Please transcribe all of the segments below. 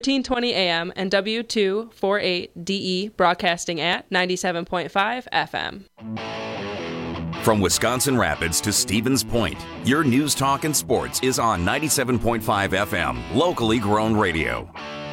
1320 AM and W248DE broadcasting at 97.5 FM. From Wisconsin Rapids to Stevens Point, your news, talk, and sports is on 97.5 FM, locally grown radio.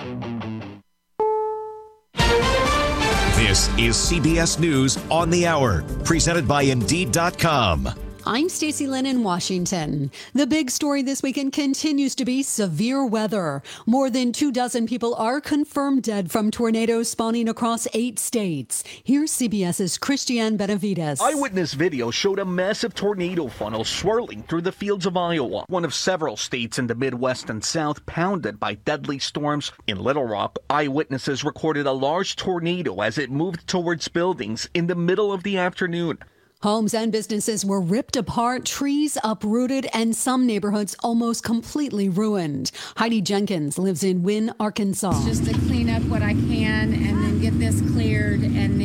This is CBS News on the Hour, presented by Indeed.com. I'm Stacey Lynn in Washington. The big story this weekend continues to be severe weather. More than 24 people are confirmed dead from tornadoes spawning across 8 states. Here's CBS's Christiane Benavides. Eyewitness video showed a massive tornado funnel swirling through the fields of Iowa, one of several states in the Midwest and South pounded by deadly storms. In Little Rock, eyewitnesses recorded a large tornado as it moved towards buildings in the middle of the afternoon. Homes and businesses were ripped apart, trees uprooted, and some neighborhoods almost completely ruined. Heidi Jenkins lives in Wynne, Arkansas. Just to clean up what I can and then get this cleared and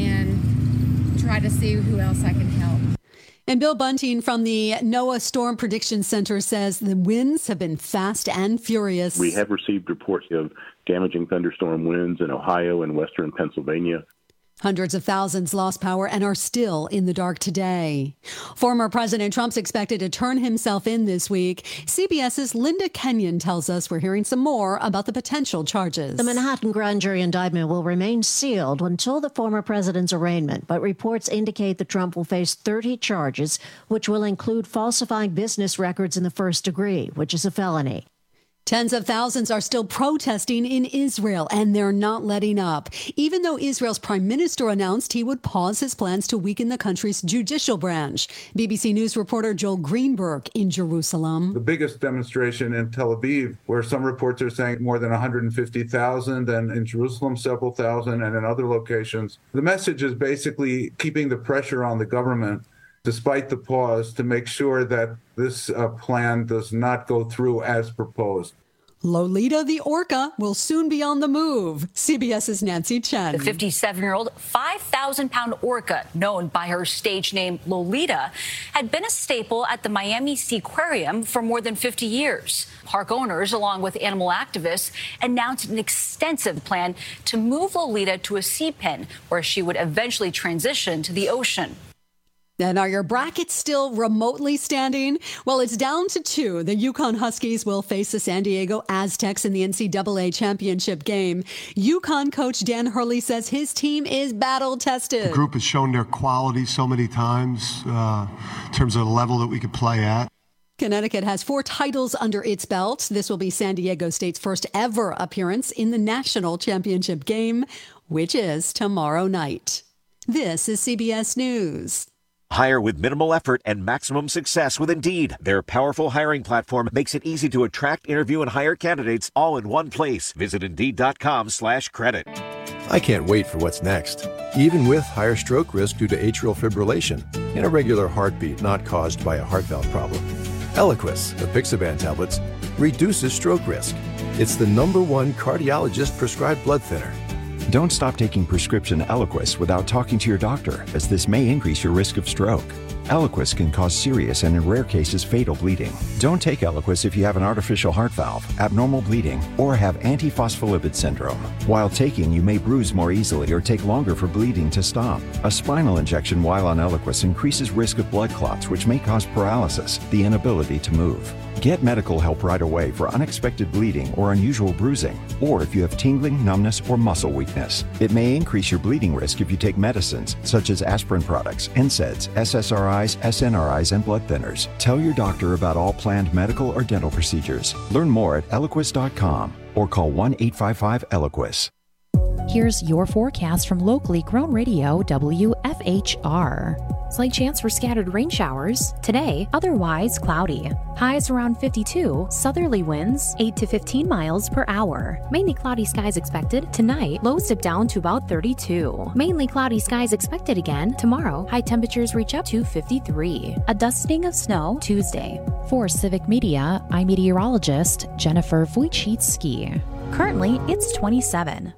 then try to see who else I can help. And Bill Bunting from the NOAA Storm Prediction Center says the winds have been fast and furious. We have received reports of damaging thunderstorm winds in Ohio and western Pennsylvania. Hundreds of thousands lost power and are still in the dark today. Former President Trump's expected to turn himself in this week. CBS's Linda Kenyon tells us we're hearing some more about the potential charges. The Manhattan grand jury indictment will remain sealed until the former president's arraignment, but reports indicate that Trump will face 30 charges, which will include falsifying business records in the first degree, which is a felony. Tens of thousands are still protesting in Israel, and they're not letting up. Even though Israel's prime minister announced he would pause his plans to weaken the country's judicial branch. BBC News reporter Joel Greenberg in Jerusalem. The biggest demonstration in Tel Aviv, where some reports are saying more than 150,000, and in Jerusalem several thousand, and in other locations. The message is basically keeping the pressure on the government, despite the pause, to make sure that this plan does not go through as proposed. Lolita the orca will soon be on the move. CBS's Nancy Chen. The 57-year-old, 5,000-pound orca, known by her stage name Lolita, had been a staple at the Miami Seaquarium for more than 50 years. Park owners, along with animal activists, announced an extensive plan to move Lolita to a sea pen, where she would eventually transition to the ocean. And are your brackets still remotely standing? Well, it's down to 2. The Yukon Huskies will face the San Diego Aztecs in the NCAA championship game. Yukon coach Dan Hurley says his team is battle-tested. The group has shown their quality so many times in terms of the level that we could play at. Connecticut has 4 titles under its belt. This will be San Diego State's first ever appearance in the national championship game, which is tomorrow night. This is CBS News. Hire with minimal effort and maximum success with Indeed. Their powerful hiring platform makes it easy to attract, interview, and hire candidates all in one place. Visit Indeed.com/credit. I can't wait for what's next. Even with higher stroke risk due to atrial fibrillation and irregular heartbeat not caused by a heart valve problem. Eliquis, the Apixaban tablets, reduces stroke risk. It's the #1 cardiologist-prescribed blood thinner. Don't stop taking prescription Eliquis without talking to your doctor, as this may increase your risk of stroke. Eliquis can cause serious and in rare cases fatal bleeding. Don't take Eliquis if you have an artificial heart valve, abnormal bleeding, or have antiphospholipid syndrome. While taking, you may bruise more easily or take longer for bleeding to stop. A spinal injection while on Eliquis increases risk of blood clots, which may cause paralysis, the inability to move. Get medical help right away for unexpected bleeding or unusual bruising, or if you have tingling, numbness, or muscle weakness. It may increase your bleeding risk if you take medicines such as aspirin products, NSAIDs, SSRIs, SNRIs, and blood thinners. Tell your doctor about all planned medical or dental procedures. Learn more at Eliquis.com or call 1-855-ELIQUIS. Here's your forecast from locally grown radio WFHR. Slight chance for scattered rain showers. Today, otherwise cloudy. Highs around 52. Southerly winds 8 to 15 miles per hour. Mainly cloudy skies expected. Tonight, lows dip down to about 32. Mainly cloudy skies expected again. Tomorrow, high temperatures reach up to 53. A dusting of snow Tuesday. For Civic Media, I'm meteorologist Jennifer Wojcicki. Currently, it's 27.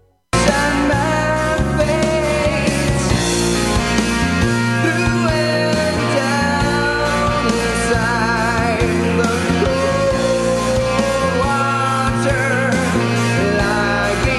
Like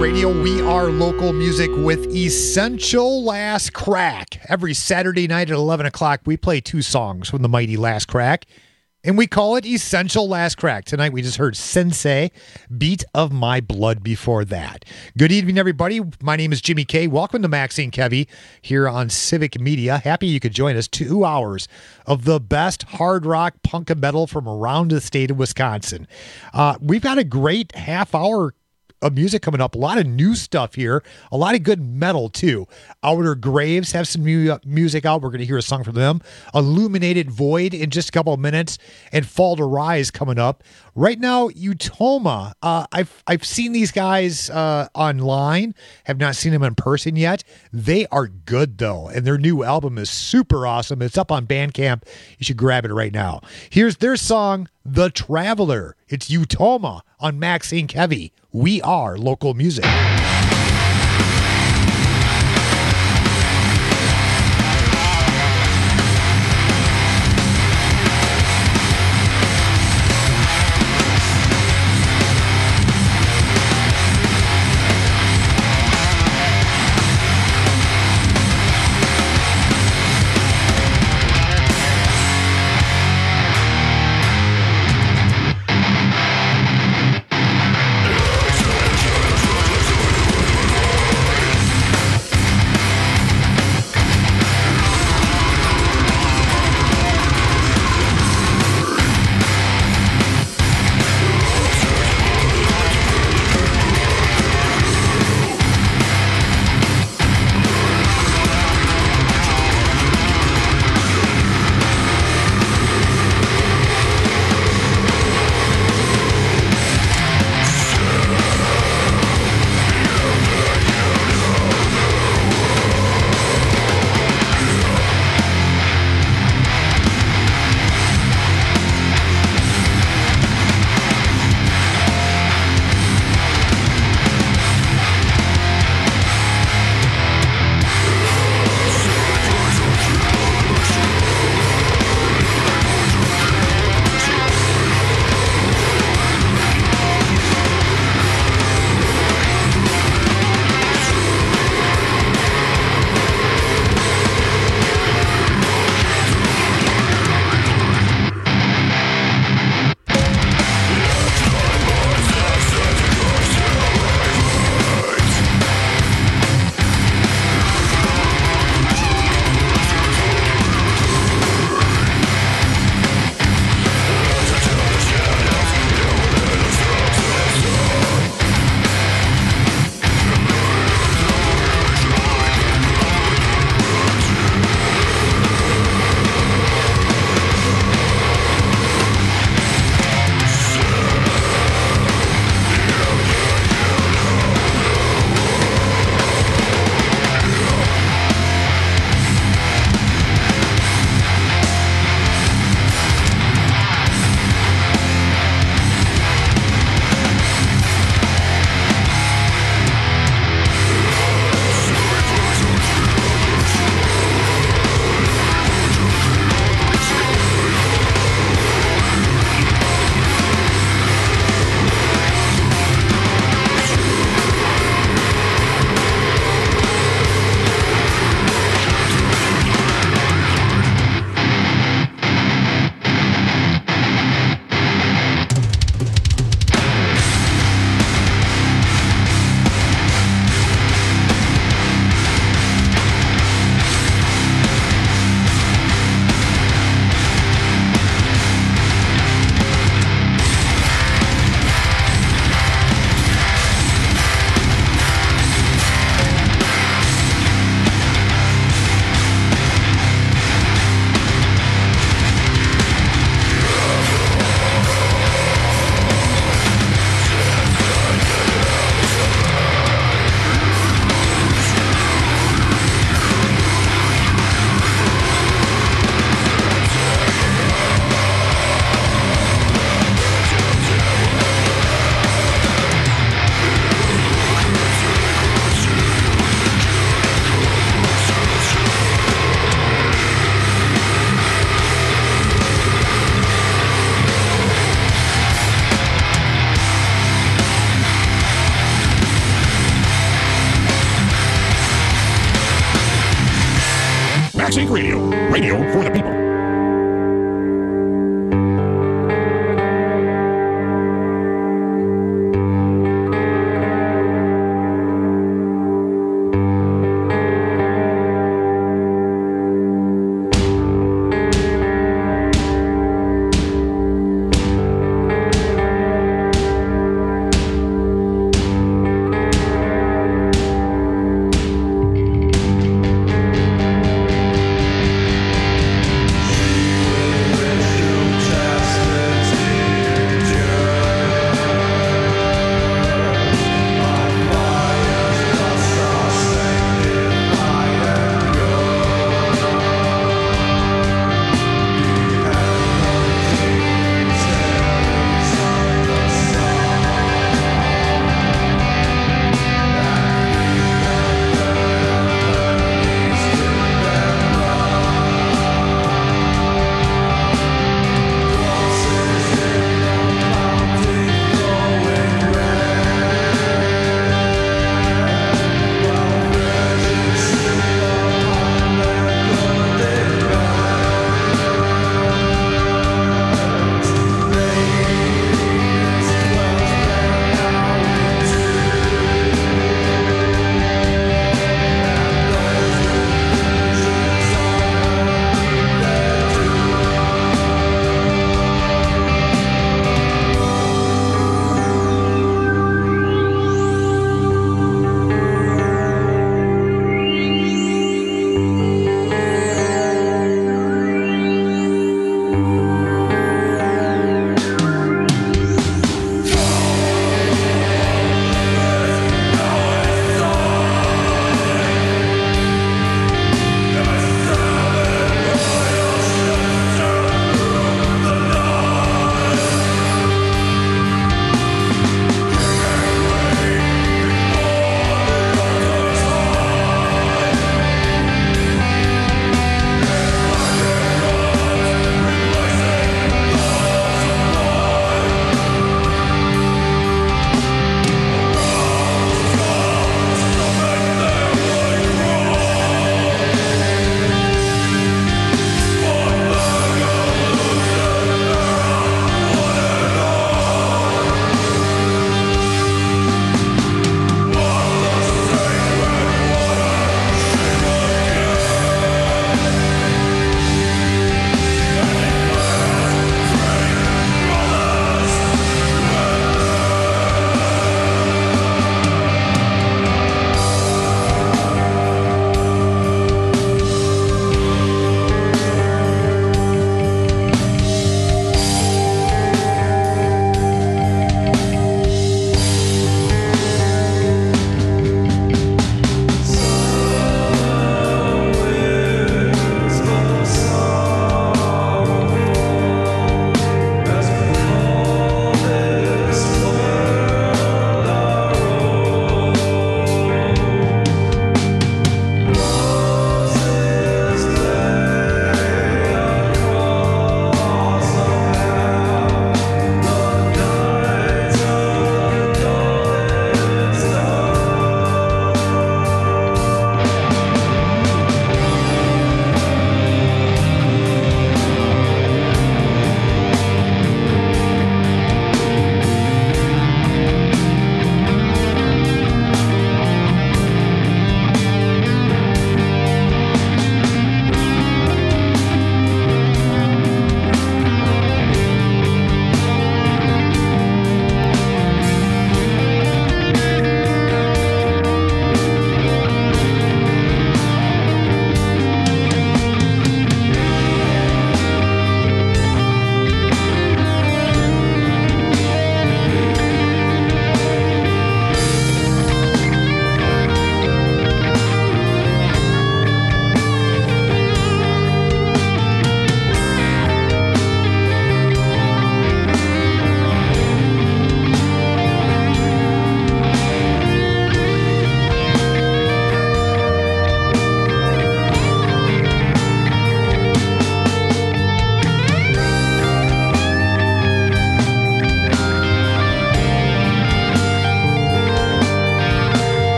Radio. We are local music with Essential Last Crack. Every Saturday night at 11 o'clock, we play 2 songs from the mighty Last Crack, and we call it Essential Last Crack. Tonight we just heard Sensei, Beat of My Blood before that. Good evening, everybody. My name is Jimmy K. Welcome to Maxine Kevy here on Civic Media. Happy you could join us. 2 hours of the best hard rock, punk, and metal from around the state of Wisconsin. We've got a great half hour of music coming up. A lot of new stuff here. A lot of good metal, too. Outer Graves have some new music out. We're going to hear a song from them. Illuminated Void in just a couple of minutes. And Fall to Rise coming up. Right now, Utoma. I've seen these guys online. Have not seen them in person yet. They are good, though. And their new album is super awesome. It's up on Bandcamp. You should grab it right now. Here's their song, The Traveler. It's Utoma on Maxine Kevy. We are local music. Wax Inc. Radio. Radio for the people.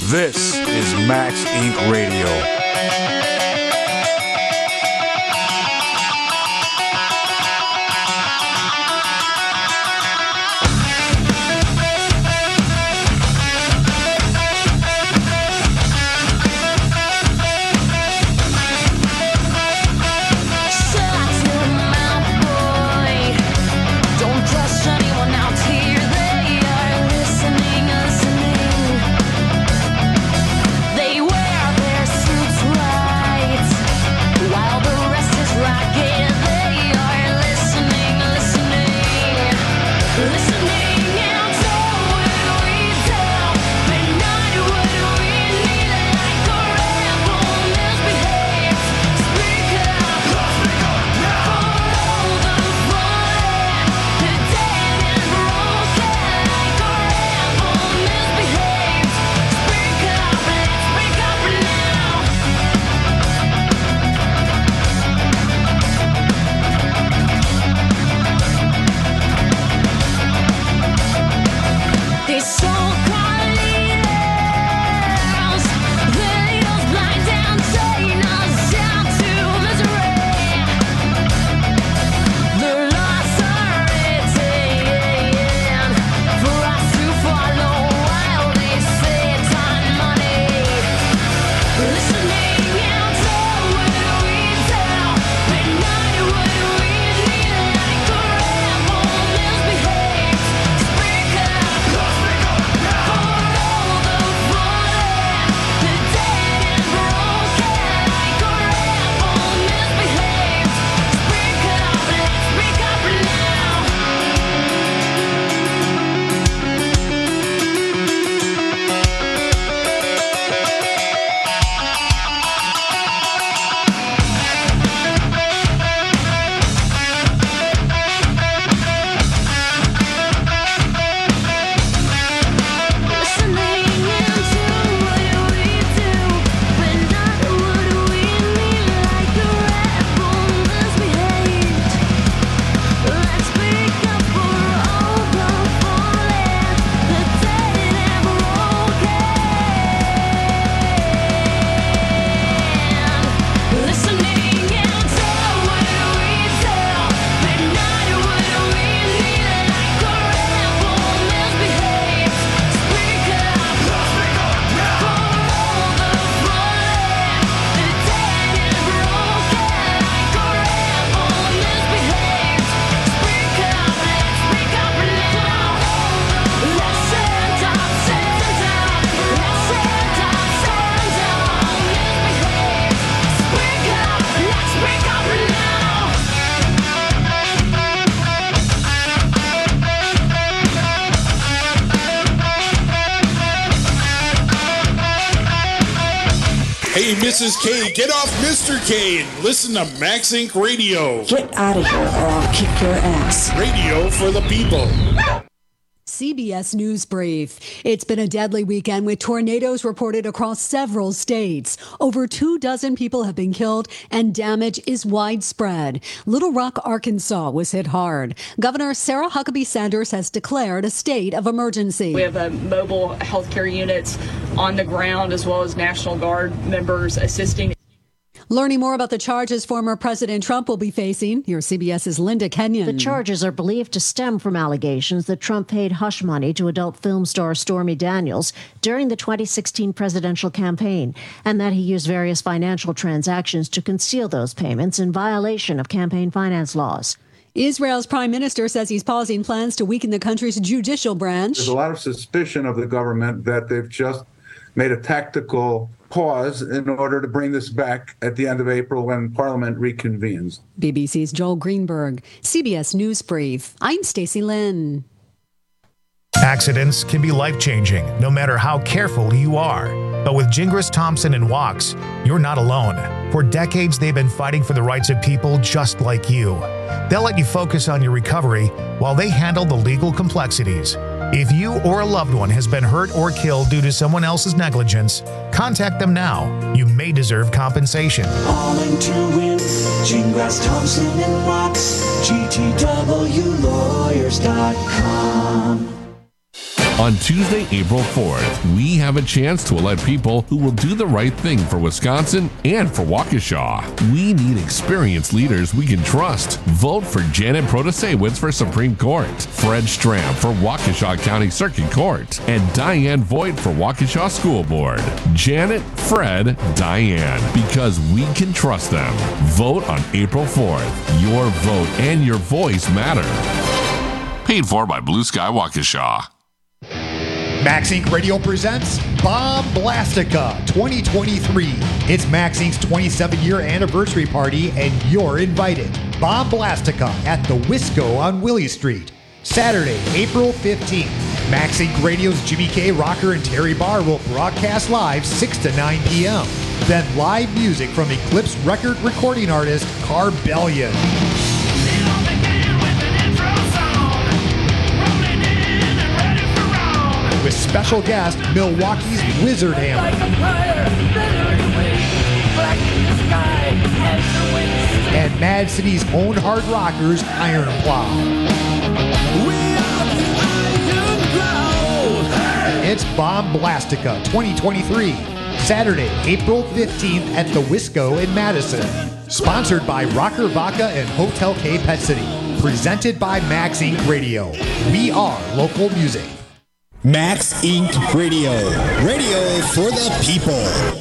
This is Max Inc. Radio. Hey, Mrs. K, get off Mr. K and listen to Max Inc. Radio. Get out of here or I'll kick your ass. Radio for the people. CBS News Brief. It's been a deadly weekend with tornadoes reported across several states. Over 24 people have been killed and damage is widespread. Little Rock, Arkansas was hit hard. Governor Sarah Huckabee Sanders has declared a state of emergency. We have mobile healthcare units on the ground as well as National Guard members assisting. Learning more about the charges former President Trump will be facing, here's CBS's Linda Kenyon. The charges are believed to stem from allegations that Trump paid hush money to adult film star Stormy Daniels during the 2016 presidential campaign, and that he used various financial transactions to conceal those payments in violation of campaign finance laws. Israel's prime minister says he's pausing plans to weaken the country's judicial branch. There's a lot of suspicion of the government that they've just made a tactical pause in order to bring this back at the end of April when Parliament reconvenes. BBC's Joel Greenberg, CBS News Brief. I'm Stacey Lynn. Accidents can be life-changing, no matter how careful you are. But with Gingras Thompson and Wachs, you're not alone. For decades, they've been fighting for the rights of people just like you. They'll let you focus on your recovery while they handle the legal complexities. If you or a loved one has been hurt or killed due to someone else's negligence, contact them now. You may deserve compensation. Calling to win, Gingras Thompson and Wachs, GTWLawyers.com. On Tuesday, April 4th, we have a chance to elect people who will do the right thing for Wisconsin and for Waukesha. We need experienced leaders we can trust. Vote for Janet Protasewicz for Supreme Court, Fred Stram for Waukesha County Circuit Court, and Diane Voigt for Waukesha School Board. Janet, Fred, Diane, because we can trust them. Vote on April 4th. Your vote and your voice matter. Paid for by Blue Sky Waukesha. Max Inc. Radio presents Bomb Blastica 2023. It's Max Inc.'s 27-year anniversary party, and you're invited. Bomb Blastica at the Wisco on Willie Street. Saturday, April 15th. Max Inc. Radio's Jimmy K. Rocker and Terry Barr will broadcast live 6 to 9 p.m. Then live music from Eclipse record recording artist Carbellion. With special guest, Milwaukee's Wizard Hammer. And Mad City's own hard rockers, Iron Plow. It's Bomb Blastica 2023, Saturday, April 15th at the Wisco in Madison. Sponsored by Rocker Vodka and Hotel K Pet City. Presented by Max Inc. Radio. We are local music. Max Inc. Radio. Radio for the people.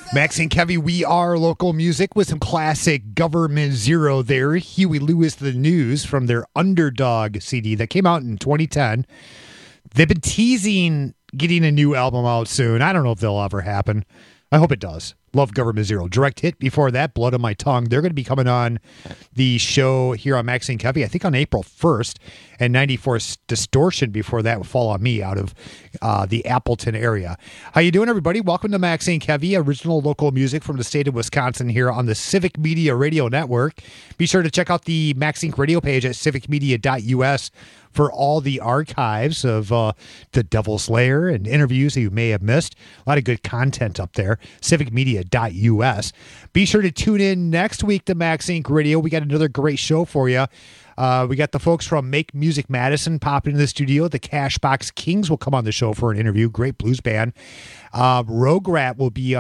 Max and Kevy, we are local music with some classic Government Zero there. Huey Lewis, The News from their Underdog CD that came out in 2010. They've been teasing getting a new album out soon. I don't know if that'll ever happen. I hope it does. Love Government Zero. Direct Hit before that, Blood on My Tongue. They're going to be coming on the show here on Max and Kevy, I think on April 1st, and 94 Distortion before that will Fall on Me out of the Appleton area. How you doing, everybody? Welcome to Max and Kevy, original local music from the state of Wisconsin here on the Civic Media Radio Network. Be sure to check out the Max Inc. radio page at civicmedia.us for all the archives of the Devil's Lair and interviews that you may have missed. A lot of good content up there. civicmedia.us. Be sure to tune in next week to Max Inc. Radio. We got another great show for you. We got the folks from Make Music Madison popping into the studio. The Cashbox Kings will come on the show for an interview. Great blues band. Rogue Rat will be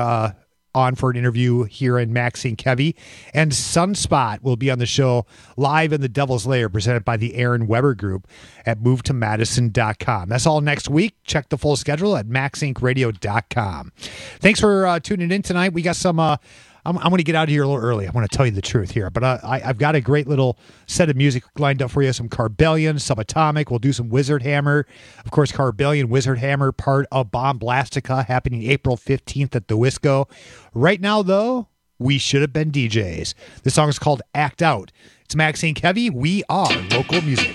on for an interview here in Max and Kevy. And Sunspot will be on the show live in the Devil's Lair, presented by the Aaron Weber Group at movetomadison.com. That's all next week. Check the full schedule at maxincradio.com. Thanks for tuning in tonight. We got some... I'm going to get out of here a little early. I want to tell you the truth here, but I've got a great little set of music lined up for you. Some Carbellion, Subatomic. We'll do some Wizard Hammer. Of course, Carbellion, Wizard Hammer, part of Bomblastica, happening April 15th at the Wisco. Right now, though, we should have been DJs. This song is called Act Out. It's Max and Kevy. We are local music.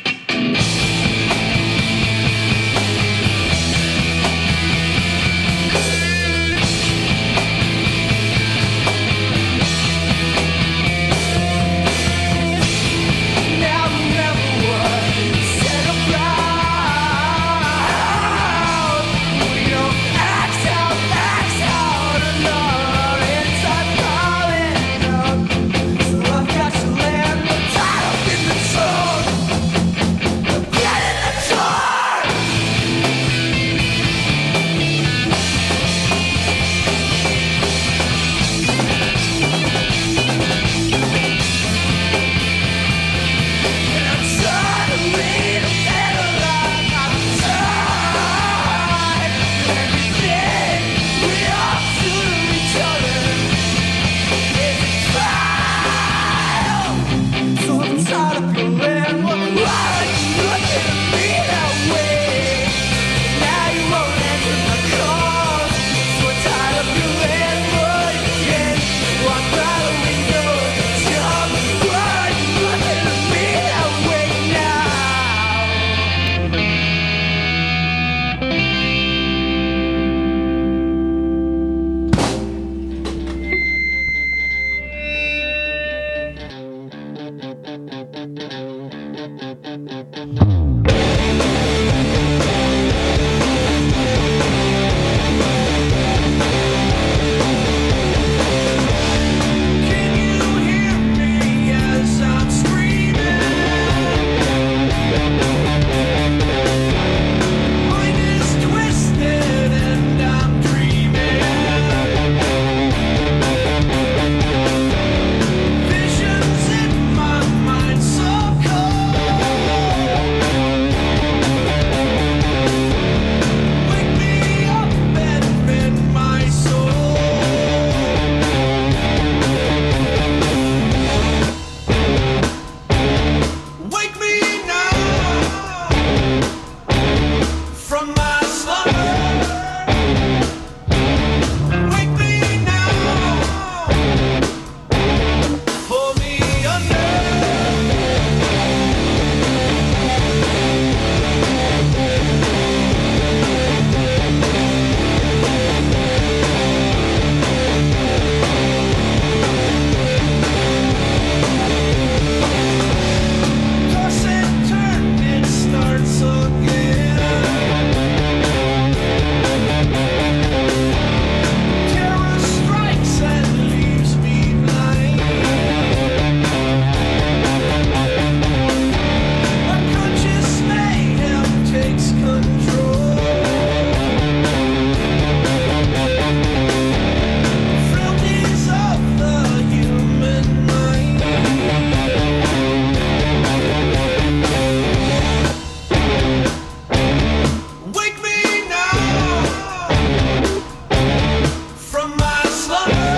From my slumber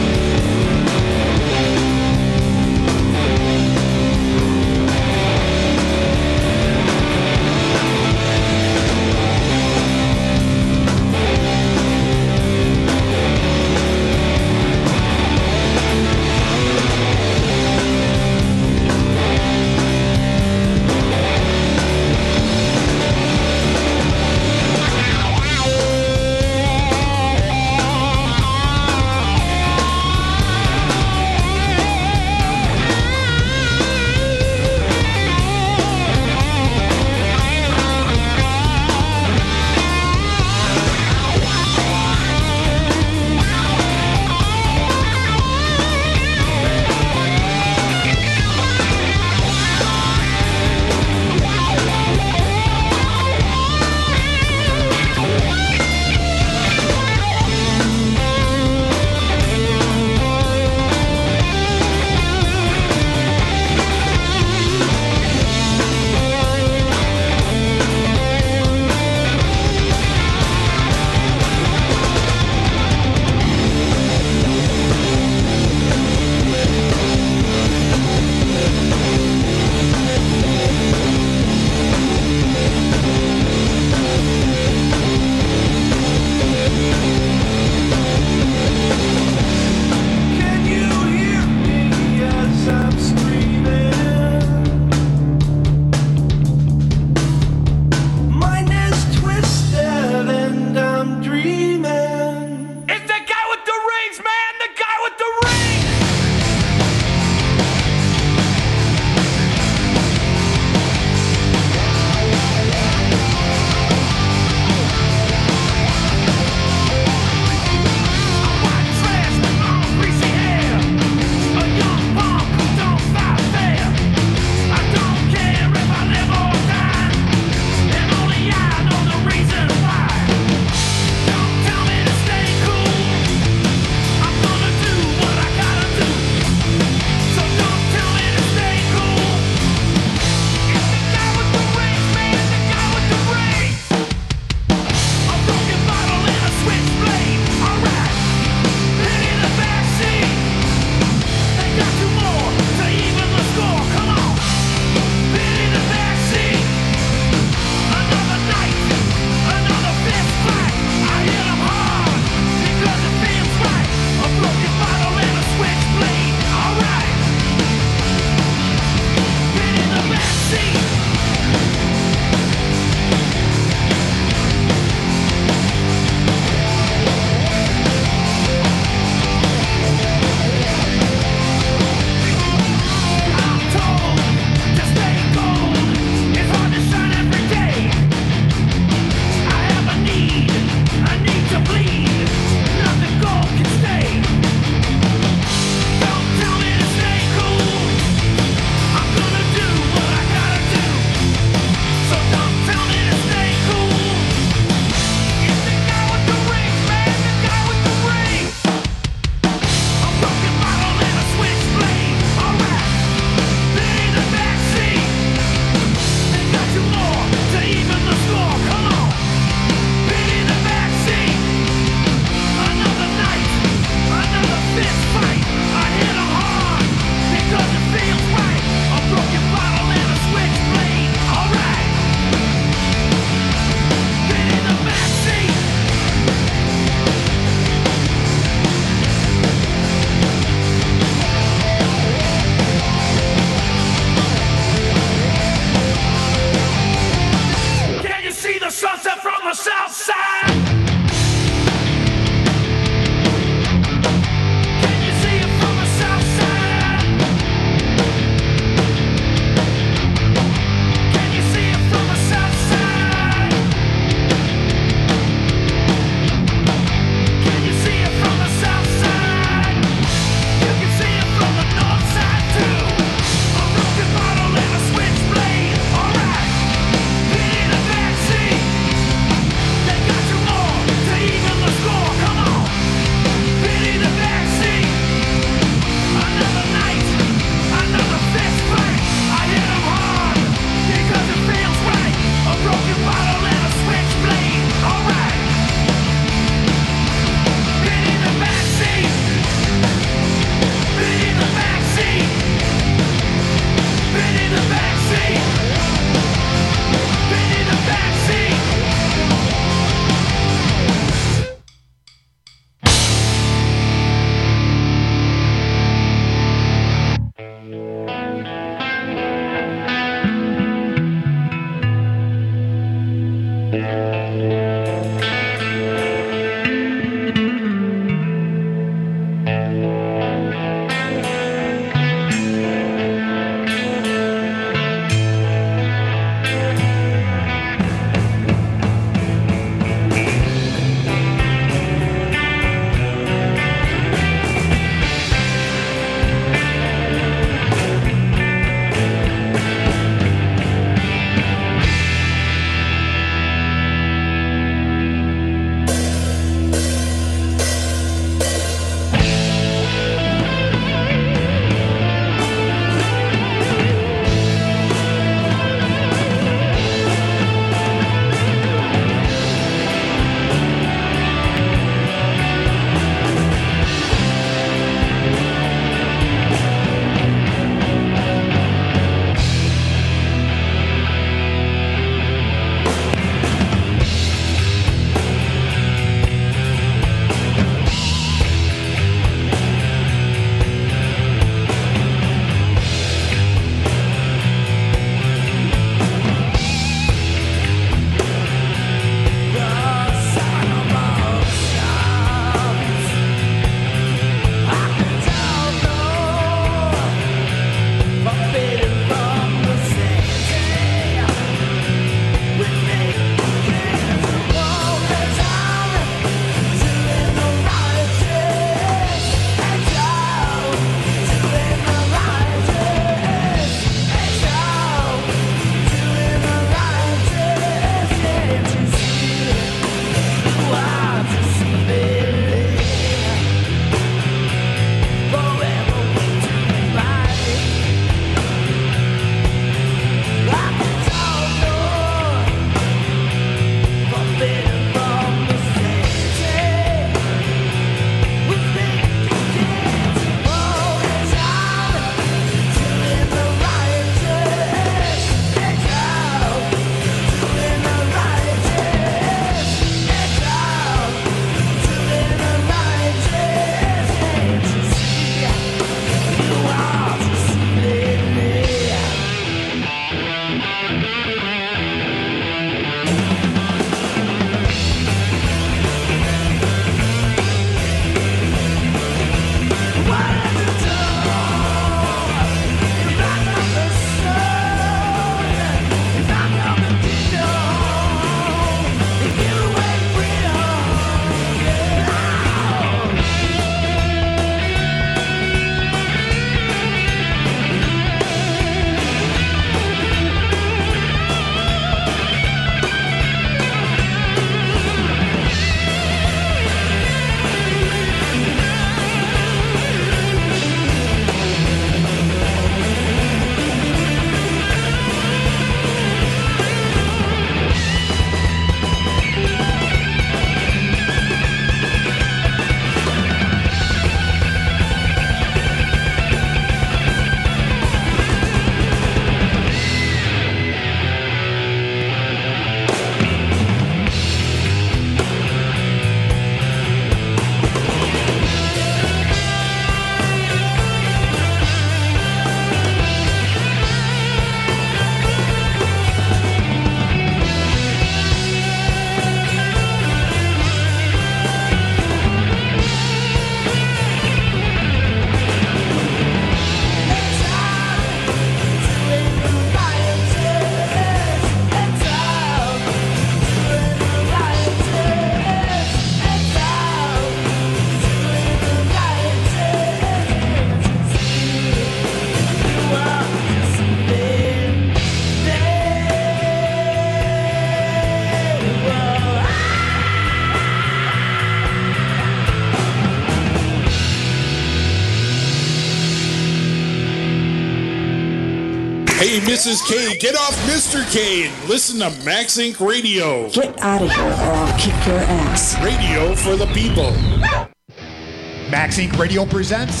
Hey, Mrs. K, get off Mr. K and listen to Max Inc. Radio. Get out of here or I'll kick your ass. Radio for the people. Max Inc. Radio presents...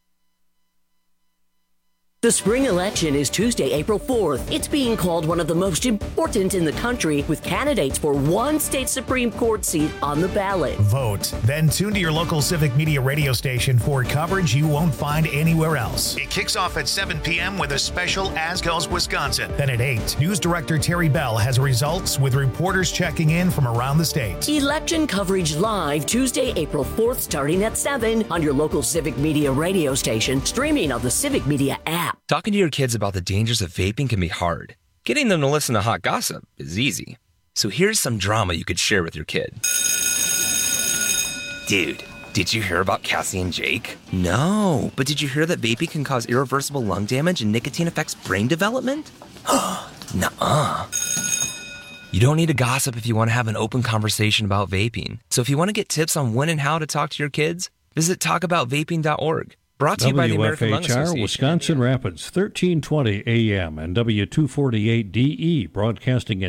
The spring election is Tuesday, April 4th. It's being called one of the most important in the country, with candidates for one state Supreme Court seat on the ballot. Vote. Then tune to your local Civic Media radio station for coverage you won't find anywhere else. It kicks off at 7 p.m. with a special As Goes Wisconsin. Then at 8, News Director Terry Bell has results with reporters checking in from around the state. Election coverage live Tuesday, April 4th, starting at 7 on your local Civic Media radio station, streaming on the Civic Media app. Talking to your kids about the dangers of vaping can be hard. Getting them to listen to hot gossip is easy. So here's some drama you could share with your kid. Dude, did you hear about Cassie and Jake? No, but did you hear that vaping can cause irreversible lung damage and nicotine affects brain development? Nuh-uh. You don't need to gossip if you want to have an open conversation about vaping. So if you want to get tips on when and how to talk to your kids, visit talkaboutvaping.org. Brought to you by the American Lung Association. Wisconsin Rapids, 1320 AM and W248DE, broadcasting at